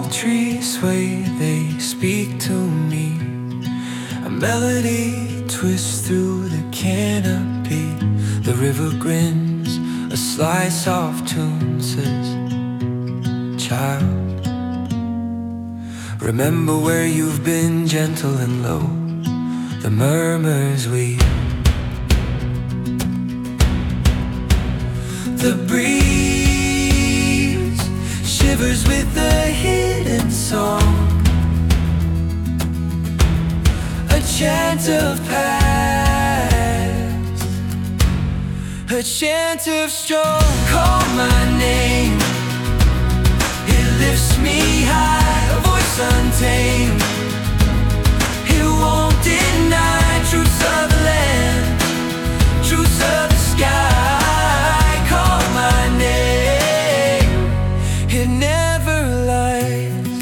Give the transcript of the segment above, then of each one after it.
trees sway, they speak to me. A melody twists through the canopy. The river grins, a sly soft tune says, child, remember where you've been, gentle and low. The murmurs weep. The breeze shivers with a hidden song, a chant of past, a chant of strong. Call my name, it lifts me high, a voice untamed. It won't deny truths of the land, truths of the sky. Call my name, it never lies.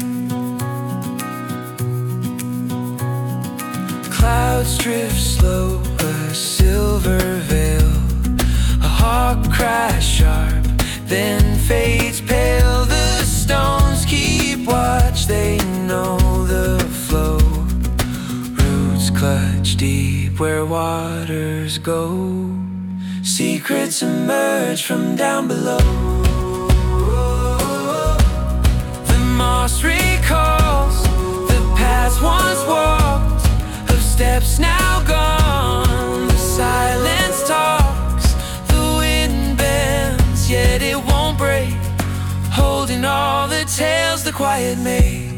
Clouds drift slow, a silver veil. A hawk cries sharp, then fades pale. The stones keep watch, they know the flow. Roots clutch deep where waters go. Secrets emerge from down below. The moss recalls the paths once walked, of steps now gone. The silence talks, the wind bends, yet it won't break, holding all the tales the quiet made.